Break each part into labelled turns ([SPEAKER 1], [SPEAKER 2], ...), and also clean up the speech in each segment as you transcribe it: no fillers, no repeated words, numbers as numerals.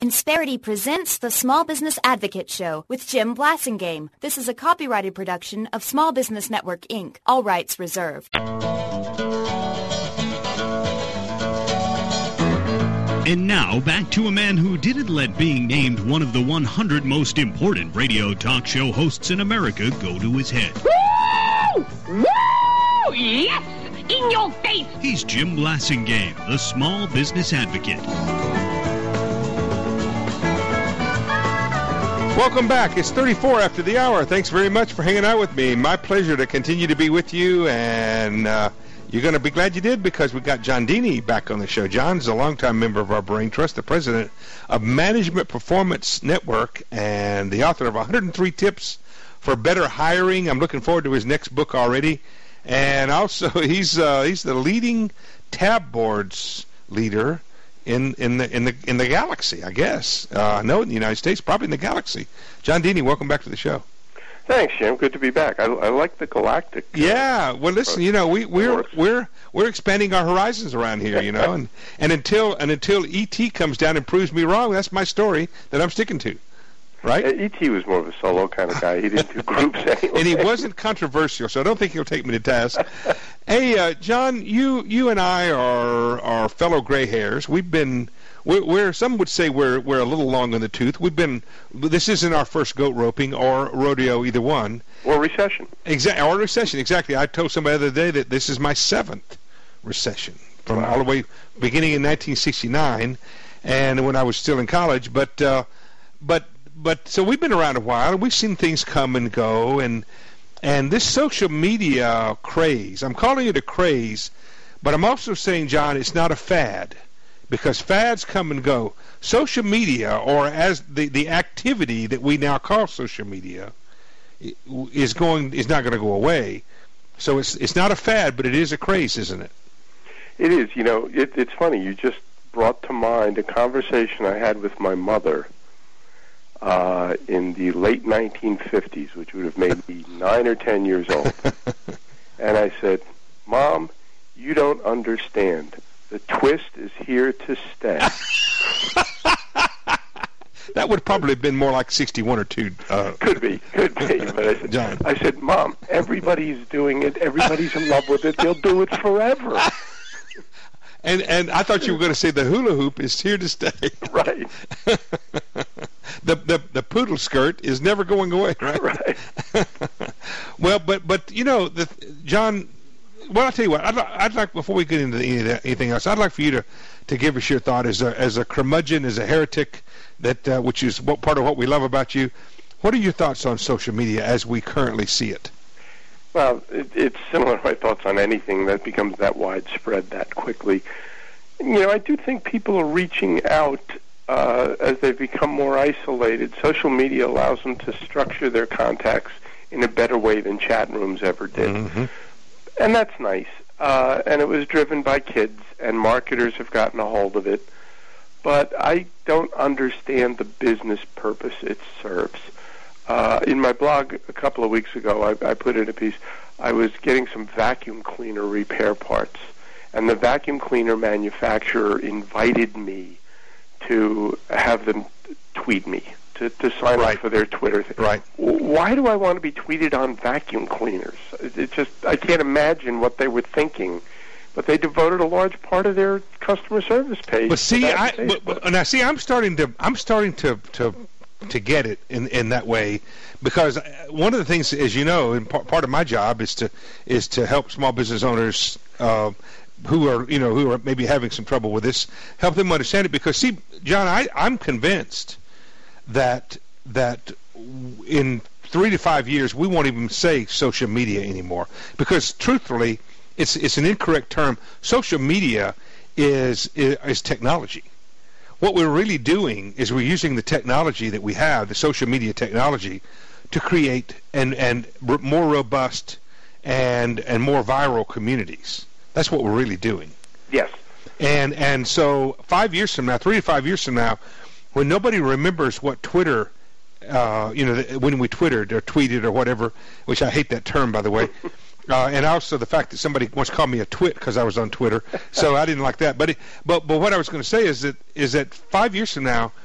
[SPEAKER 1] Insperity presents the Small Business Advocate Show with Jim Blasingame. This is a copyrighted production of Small Business Network, Inc. All rights reserved.
[SPEAKER 2] And now, back to a man who didn't let being named one of the 100 most important radio talk show hosts in America go to his head.
[SPEAKER 3] Woo! Woo! Yes! In your face!
[SPEAKER 2] He's Jim Blasingame, the Small Business Advocate.
[SPEAKER 4] Welcome back. It's 34 after the hour. Thanks very much for hanging out with me. My pleasure to continue to be with you, and you're going to be glad you did because we got John Deeney back on the show. John's a longtime member of our Brain Trust, the president of Management Performance Network, and the author of 103 Tips for Better Hiring. I'm looking forward to his next book already. And also, he's the leading tab boards leader in the galaxy, I guess. No, in the United States, probably in the galaxy. John Deeney, welcome back to the show.
[SPEAKER 5] Thanks, Jim. Good to be back. I like the galactic.
[SPEAKER 4] Yeah. Well, listen. You know, we're expanding our horizons around here. You know, and until ET comes down and proves me wrong, that's my story that I'm sticking to. Right?
[SPEAKER 5] E.T. was more of a solo kind of guy. He didn't do groups anyway.
[SPEAKER 4] And he wasn't controversial, so I don't think he'll take me to task. Hey, John, you and I are fellow gray hairs. We're some would say we're a little long in the tooth. This isn't our first goat roping or rodeo, either one.
[SPEAKER 5] Or recession.
[SPEAKER 4] Exactly. I told somebody the other day that this is my 7th recession from all the way beginning in 1969, and when I was still in college. But so we've been around a while, and we've seen things come and go, and this social media craze, I'm calling it a craze, but I'm also saying, John, it's not a fad, because fads come and go. Social media, or as the activity that we now call social media, is not going to go away. So it's not a fad, but it is a craze, isn't it?
[SPEAKER 5] It is. You know, it's funny. You just brought to mind a conversation I had with my mother in the late 1950s, which would have made me 9 or 10 years old. And I said, Mom, you don't understand. The twist is here to stay.
[SPEAKER 4] That would probably have been more like 61 or 2.
[SPEAKER 5] Could be. But I said, Mom, everybody's doing it. Everybody's in love with it. They'll do it forever.
[SPEAKER 4] And I thought you were going to say the hula hoop is here to stay.
[SPEAKER 5] Right.
[SPEAKER 4] The poodle skirt is never going away, right?
[SPEAKER 5] Right.
[SPEAKER 4] Well, but you know, John. Well, I'll tell you what. I'd like before we get into anything else, I'd like for you to give us your thought as a curmudgeon, as a heretic, that which is part of what we love about you. What are your thoughts on social media as we currently see it?
[SPEAKER 5] Well, it's similar to my thoughts on anything that becomes that widespread that quickly. You know, I do think people are reaching out as they become more isolated. Social media allows them to structure their contacts in a better way than chat rooms ever did. Mm-hmm. And that's nice. And it was driven by kids, and marketers have gotten a hold of it. But I don't understand the business purpose it serves. In my blog a couple of weeks ago, I put in a piece. I was getting some vacuum cleaner repair parts, and the vacuum cleaner manufacturer invited me to have them tweet me, to sign up for their Twitter thing.
[SPEAKER 4] Right.
[SPEAKER 5] Why do I want to be tweeted on vacuum cleaners? It's just, I can't imagine what they were thinking. But they devoted a large part of their customer service page.
[SPEAKER 4] But see, I'm starting to get it in that way, because one of the things, as you know, and part of my job is to help small business owners who are maybe having some trouble with this, help them understand it. Because see, John, I'm convinced that in 3 to 5 years we won't even say social media anymore, because truthfully, it's an incorrect term. Social media is technology. What we're really doing is we're using the technology that we have, the social media technology, to create and more robust and more viral communities. That's what we're really doing.
[SPEAKER 5] Yes.
[SPEAKER 4] And so 5 years from now, 3 to 5 years from now, when nobody remembers what Twitter, when we twittered or tweeted or whatever, which I hate that term, by the way, and also the fact that somebody once called me a twit because I was on Twitter, so I didn't like that. But what I was going to say is that 5 years from now,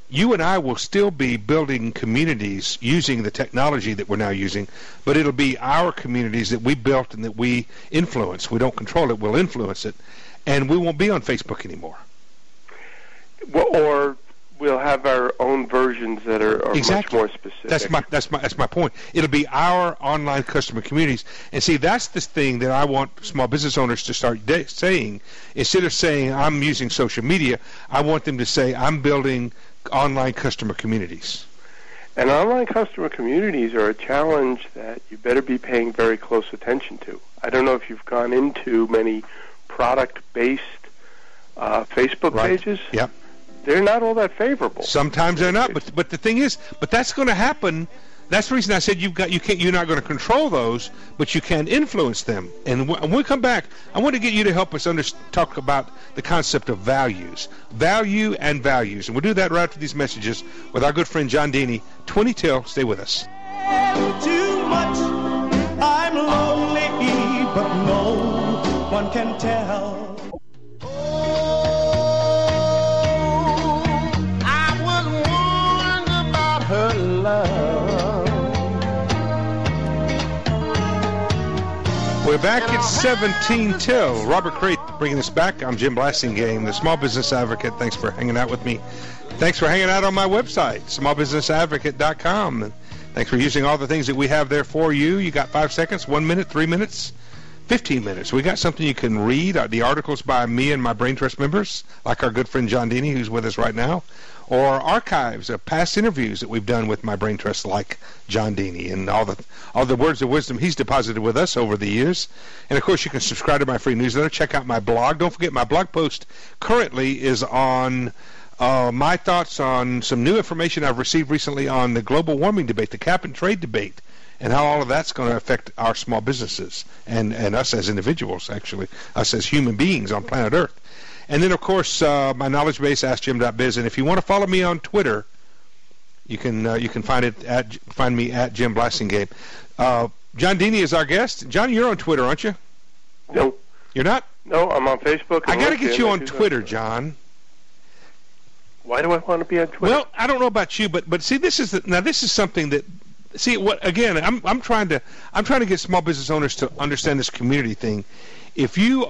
[SPEAKER 4] you and I will still be building communities using the technology that we're now using, but it'll be our communities that we built and that we influence. We don't control it, we'll influence it, and we won't be on Facebook anymore.
[SPEAKER 5] Well, or we'll have our own versions that are
[SPEAKER 4] exactly.
[SPEAKER 5] much more specific.
[SPEAKER 4] That's my point. It'll be our online customer communities. And see, that's the thing that I want small business owners to start saying. Instead of saying, I'm using social media, I want them to say, I'm building online customer communities.
[SPEAKER 5] And online customer communities are a challenge that you better be paying very close attention to. I don't know if you've gone into many product-based Facebook pages.
[SPEAKER 4] Yep.
[SPEAKER 5] They're not all that favorable.
[SPEAKER 4] Sometimes they're not, but the thing is, that's going to happen. That's the reason I said you're not going to control those, but you can influence them. And when we come back, I want to get you to help us talk about the concept of value and values. And we'll do that right after these messages with our good friend John Deeney. 20 till. Stay with us.
[SPEAKER 6] Too much. I'm lonely, but no one can tell. Her love.
[SPEAKER 4] We're back at 17 till. Robert Crate bringing us back. I'm Jim Blasingame, the Small Business Advocate. Thanks for hanging out with me. Thanks for hanging out on my website, smallbusinessadvocate.com. And thanks for using all the things that we have there for you. You got 5 seconds, 1 minute, 3 minutes, 15 minutes. We got something you can read, the articles by me and my Brain Trust members, like our good friend John Deeney, who's with us right now, or archives of past interviews that we've done with my Brain Trust, like John Deeney, and all the words of wisdom he's deposited with us over the years. And, of course, you can subscribe to my free newsletter. Check out my blog. Don't forget, my blog post currently is on my thoughts on some new information I've received recently on the global warming debate, the cap and trade debate, and how all of that's going to affect our small businesses and us as individuals, actually, us as human beings on planet Earth. And then, of course, my knowledge base, AskJim.biz. And if you want to follow me on Twitter, you can find me at Jim Blasingame. John Deeney is our guest. John, you're on Twitter, aren't you?
[SPEAKER 5] No.
[SPEAKER 4] You're not?
[SPEAKER 5] No, I'm on Facebook.
[SPEAKER 4] I got to get you on Twitter, John.
[SPEAKER 5] Why do I want to be on Twitter?
[SPEAKER 4] Well, I don't know about you, but see, this is something that. See, what again? I'm trying to get small business owners to understand this community thing. If you're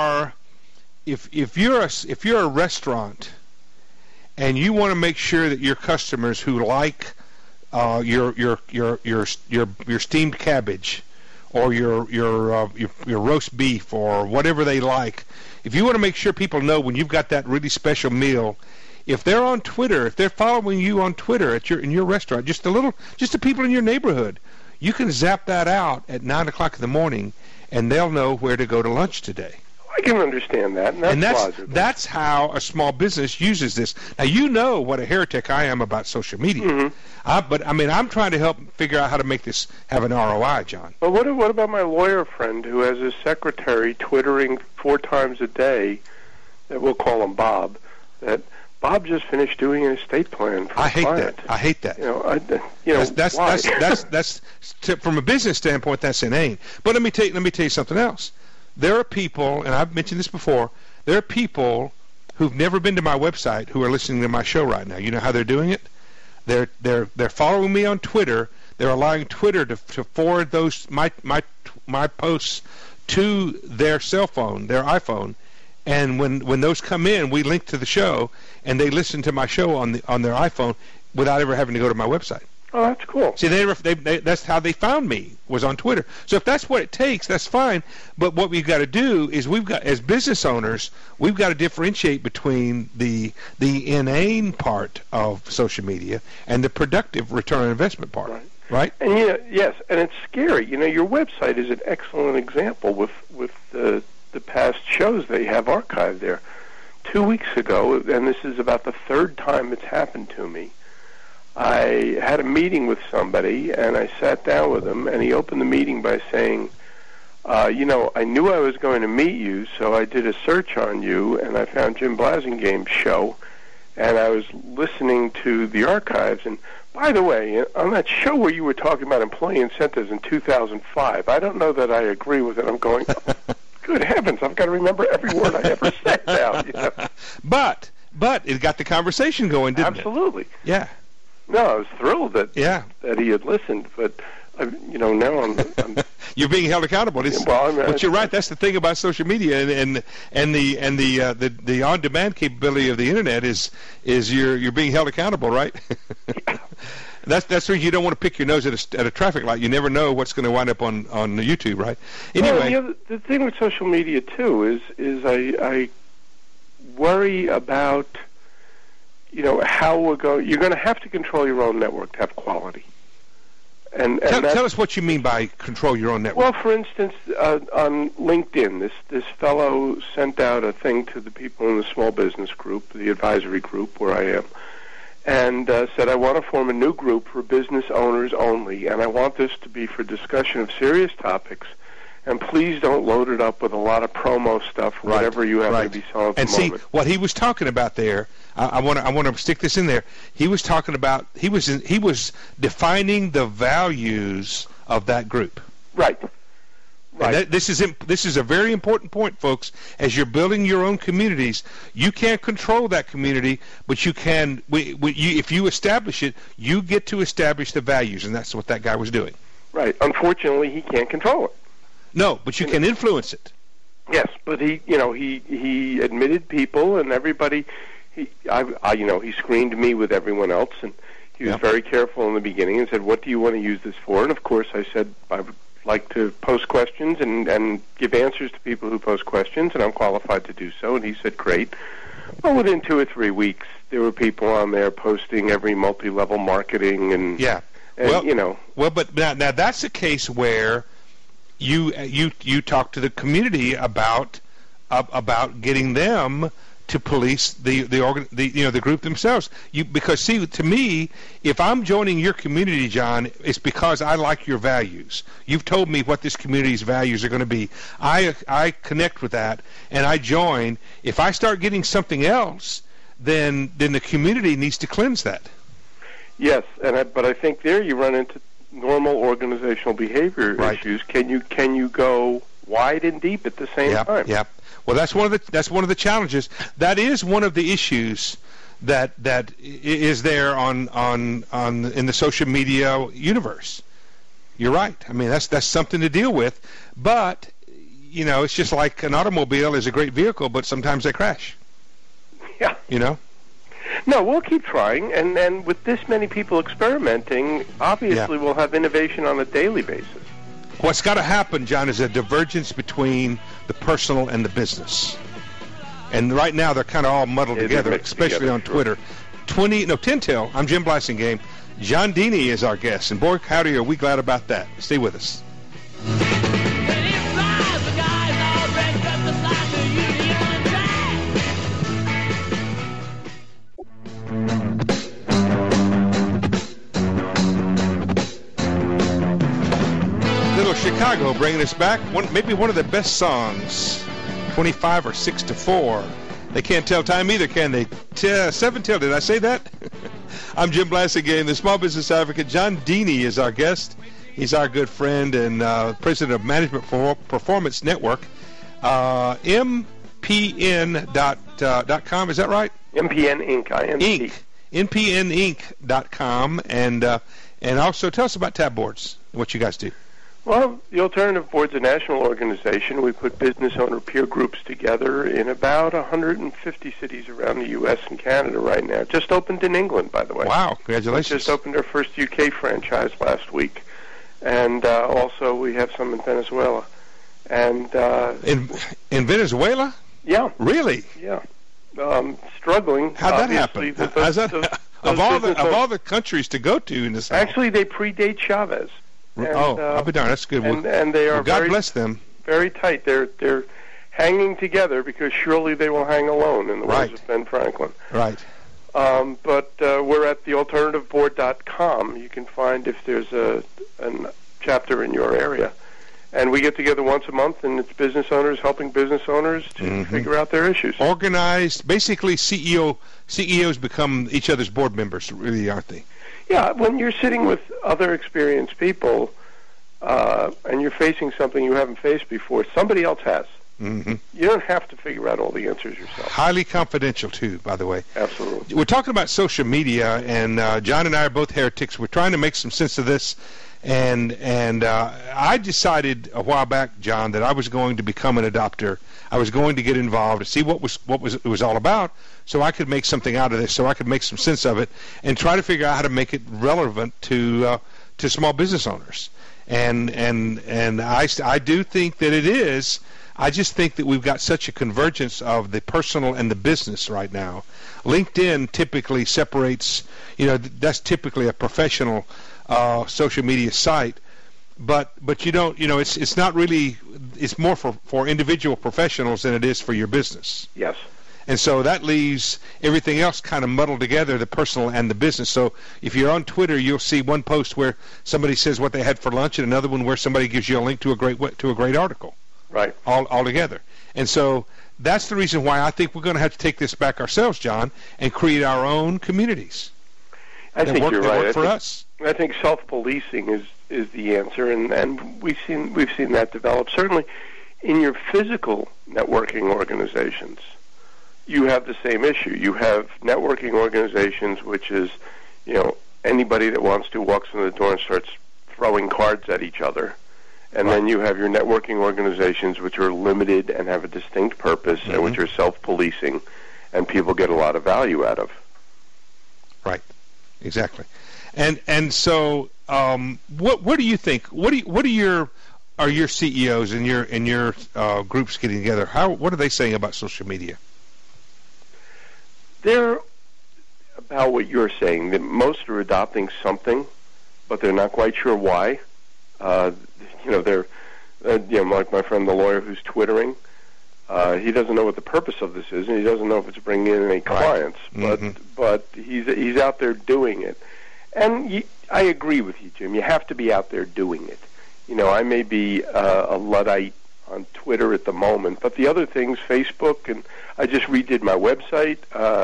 [SPEAKER 4] a restaurant and you want to make sure that your customers who like your steamed cabbage or your roast beef or whatever they like, if you want to make sure people know when you've got that really special meal, if they're on Twitter, if they're following you on Twitter in your restaurant, just the people in your neighborhood, you can zap that out at 9 o'clock in the morning, and they'll know where to go to lunch today.
[SPEAKER 5] I can understand that, and
[SPEAKER 4] that's how a small business uses this. Now, you know what a heretic I am about social media, but I mean, I'm trying to help figure out how to make this have an ROI, John.
[SPEAKER 5] Well, what about my lawyer friend who has his secretary twittering 4 times a day? That we'll call him Bob. That Bob just finished doing an estate plan for a client.
[SPEAKER 4] I hate that. That's from a business standpoint, that's inane. But let me tell you something else. There are people, and I've mentioned this before, there are people who've never been to my website who are listening to my show right now. You know how they're doing it? They're following me on Twitter. They're allowing Twitter to forward those my posts to their cell phone, their iPhone. And when those come in, we link to the show, and they listen to my show on their iPhone without ever having to go to my website.
[SPEAKER 5] Oh, that's cool.
[SPEAKER 4] See, that's how they found me, was on Twitter. So if that's what it takes, that's fine. But what we've got to do is as business owners, we've got to differentiate between the inane part of social media and the productive return on investment part. Right?
[SPEAKER 5] And yes, and it's scary. Your website is an excellent example with the past shows they have archived there. 2 weeks ago, and this is about the 3rd time it's happened to me, I had a meeting with somebody, and I sat down with him, and he opened the meeting by saying, I knew I was going to meet you, so I did a search on you, and I found Jim Blasingame's show, and I was listening to the archives, and by the way, on that show where you were talking about employee incentives in 2005, I don't know that I agree with it. I'm going, good heavens, I've got to remember every word I ever said now.
[SPEAKER 4] But But it got the conversation going, didn't
[SPEAKER 5] Absolutely.
[SPEAKER 4] it? Yeah.
[SPEAKER 5] No, I was thrilled that he had listened, but now I'm
[SPEAKER 4] you're being held accountable. But you're right. That's the thing about social media and the on-demand capability of the internet is you're being held accountable, right? That's the reason you don't want to pick your nose at a traffic light. You never know what's going to wind up on YouTube, right? Anyway,
[SPEAKER 5] well, the thing with social media too is I worry about how we're going. You're going to have to control your own network to have quality. And
[SPEAKER 4] tell us what you mean by control your own network.
[SPEAKER 5] Well, for instance, on LinkedIn, this fellow sent out a thing to the people in the small business group, the advisory group where I am, and said, I want to form a new group for business owners only, and I want this to be for discussion of serious topics, and please don't load it up with a lot of promo stuff, whatever you have to be selling at the moment.
[SPEAKER 4] And see, what he was talking about there, I want to stick this in there. He was talking about, he was defining the values of that group.
[SPEAKER 5] Right.
[SPEAKER 4] And this is a very important point, folks. As you're building your own communities, you can't control that community, but you can. If you establish it, you get to establish the values, and that's what that guy was doing.
[SPEAKER 5] Right. Unfortunately, he can't control it.
[SPEAKER 4] No, but you can influence it.
[SPEAKER 5] Yes, but he admitted people and everybody. He screened me with everyone else, and he was very careful in the beginning and said, "What do you want to use this for?" And of course, I said I would like to post questions and give answers to people who post questions, and I'm qualified to do so. And he said, "Great." Well, within 2 or 3 weeks, there were people on there posting every multi-level marketing and
[SPEAKER 4] Well, but now that's a case where you talk to the community about getting them to police the group themselves. Because see, to me, if I'm joining your community, John, it's because I like your values. You've told me what this community's values are going to be. I connect with that and I join. If I start getting something else, then the community needs to cleanse that.
[SPEAKER 5] Yes, but I think there you run into normal organizational behavior issues. Can you go wide and deep at the same time?
[SPEAKER 4] Yeah. Well, that's one of the challenges. That is one of the issues that is there on in the social media universe. You're right. I mean, that's something to deal with. But it's just like an automobile is a great vehicle, but sometimes they crash.
[SPEAKER 5] Yeah. No, we'll keep trying, and with this many people experimenting, obviously we'll have innovation on a daily basis.
[SPEAKER 4] What's got to happen, John, is a divergence between the personal and the business. And right now they're kind of all muddled together, especially on Twitter. 10 till. I'm Jim Blasingame. John Deeney is our guest, and boy, howdy, are we glad about that. Stay with us. Chicago bringing us back. Maybe one of the best songs. 25 or 6 to 4. They can't tell time either, can they? 7 till. Did I say that? I'm Jim Blasingame, the small business advocate. John Deeney is our guest. He's our good friend and president of Management Performance Network. MPN.com, is that right?
[SPEAKER 5] MPN Inc.
[SPEAKER 4] MPNinc.com. And also tell us about Tab Boards, what you guys do.
[SPEAKER 5] Well, the Alternative Board's a national organization. We put business owner peer groups together in about 150 cities around the U.S. and Canada right now. Just opened in England, by the way.
[SPEAKER 4] Wow, congratulations.
[SPEAKER 5] We just opened our first UK franchise last week. And also we have some in Venezuela. And
[SPEAKER 4] in Venezuela?
[SPEAKER 5] Yeah.
[SPEAKER 4] Really?
[SPEAKER 5] Yeah. Struggling.
[SPEAKER 4] How'd that happen? Of all the countries to go to in the South?
[SPEAKER 5] Actually, they predate Chavez. And,
[SPEAKER 4] I'll be darned. That's good.
[SPEAKER 5] And they are
[SPEAKER 4] God bless them.
[SPEAKER 5] Very tight. They're hanging together because surely they will hang alone, in the words of Ben Franklin.
[SPEAKER 4] Right.
[SPEAKER 5] But we're at thealternativeboard.com. You can find if there's a chapter in your area. And we get together once a month, and it's business owners helping business owners to figure out their issues. Organized.
[SPEAKER 4] Basically, CEOs become each other's board members, really, aren't they?
[SPEAKER 5] Yeah, when you're sitting with other experienced people and you're facing something you haven't faced before, somebody else has. You don't have to figure out all the answers yourself.
[SPEAKER 4] Highly confidential, too, by the way.
[SPEAKER 5] Absolutely.
[SPEAKER 4] We're talking about social media, and John and I are both heretics. We're trying to make some sense of this, and I decided a while back, John, that I was going to become an adopter. I was going to get involved to see what it was all about, so I could make something out of this, so I could make some sense of it, and try to figure out how to make it relevant to small business owners. And I do think that it is. I just think that we've got such a convergence of the personal and the business right now. LinkedIn typically separates, that's typically a professional social media site, but you don't, it's not really, it's more for individual professionals than it is for your business.
[SPEAKER 5] Yes.
[SPEAKER 4] And so that leaves everything else kind of muddled together, the personal and the business. So if you're on Twitter, you'll see one post where somebody says what they had for lunch, and another one where somebody gives you a link to a great article.
[SPEAKER 5] Right.
[SPEAKER 4] All together. And so that's the reason why I think we're going to have to take this back ourselves, John, and create our own communities.
[SPEAKER 5] I think you're right.
[SPEAKER 4] Work for us.
[SPEAKER 5] I think self-policing is the answer, and we've seen that develop. Certainly, in your physical networking organizations, you have the same issue. You have networking organizations, which is, anybody that wants to walks in the door and starts throwing cards at each other. And then you have your networking organizations, which are limited and have a distinct purpose, and which are self-policing, and people get a lot of value out of.
[SPEAKER 4] Right, exactly. And so, what do you think? What are your CEOs and your groups getting together? What are they saying about social media? They're
[SPEAKER 5] about what you're saying. That most are adopting something, but they're not quite sure why. They're, like my friend the lawyer who's twittering, he doesn't know what the purpose of this is, and he doesn't know if it's bringing in any clients, but he's out there doing it. And I agree with you, Jim. You have to be out there doing it. I may be a Luddite on Twitter at the moment, but the other things, Facebook, and I just redid my website,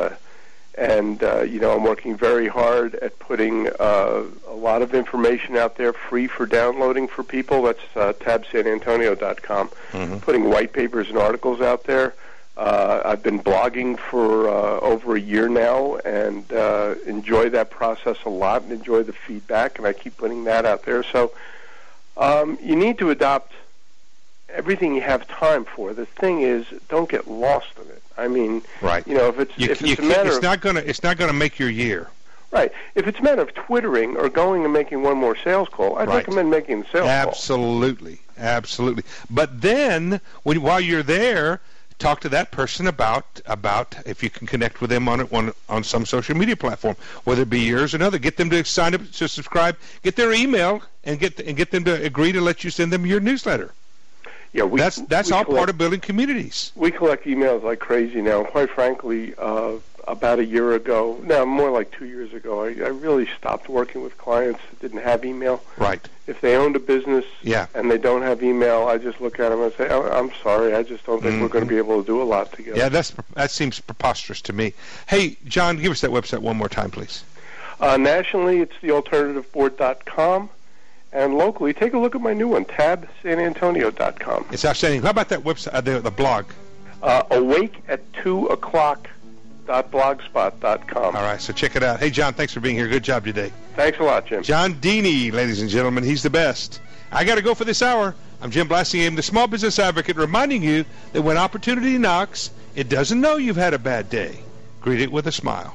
[SPEAKER 5] and I'm working very hard at putting a lot of information out there free for downloading for people. That's tabsanantonio.com. Putting white papers and articles out there. I've been blogging for over a year now, and enjoy that process a lot and enjoy the feedback, and I keep putting that out there. So you need to adopt everything you have time for. The thing is, don't get lost in it. I mean,
[SPEAKER 4] right.
[SPEAKER 5] If it's a matter of,
[SPEAKER 4] it's not gonna make your year.
[SPEAKER 5] Right. If it's a matter of twittering or going and making one more sales call, I'd recommend making the sales call. Absolutely. But then, while you're there, talk to that person about if you can connect with them on some social media platform, whether it be yours or another. Get them to sign up to subscribe. Get their email and get them to agree to let you send them your newsletter. Yeah,
[SPEAKER 4] that's all part of building communities.
[SPEAKER 5] We collect emails like crazy now. Quite frankly, about a year ago, no, more like 2 years ago, I really stopped working with clients that didn't have email.
[SPEAKER 4] Right.
[SPEAKER 5] If they owned a business and they don't have email, I just look at them and say, I'm sorry, I just don't think we're going to be able to do a lot together.
[SPEAKER 4] Yeah, that seems preposterous to me. Hey, John, give us that website one more time, please.
[SPEAKER 5] Nationally, it's thealternativeboard.com. And locally, take a look at my new one, tabsanantonio.com.
[SPEAKER 4] It's outstanding. How about that website, the blog?
[SPEAKER 5] Awake at 2 o'clock.blogspot.com.
[SPEAKER 4] All right, so check it out. Hey, John, thanks for being here. Good job today.
[SPEAKER 5] Thanks a lot, Jim.
[SPEAKER 4] John Deeney, ladies and gentlemen. He's the best. I got to go for this hour. I'm Jim Blassingame, the Small Business Advocate, reminding you that when opportunity knocks, it doesn't know you've had a bad day. Greet it with a smile.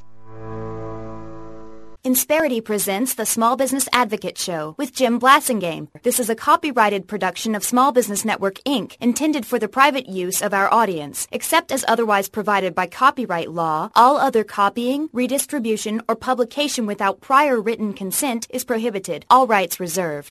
[SPEAKER 1] Insperity presents the Small Business Advocate Show with Jim Blassingame. This is a copyrighted production of Small Business Network, Inc., intended for the private use of our audience. Except as otherwise provided by copyright law, all other copying, redistribution, or publication without prior written consent is prohibited. All rights reserved.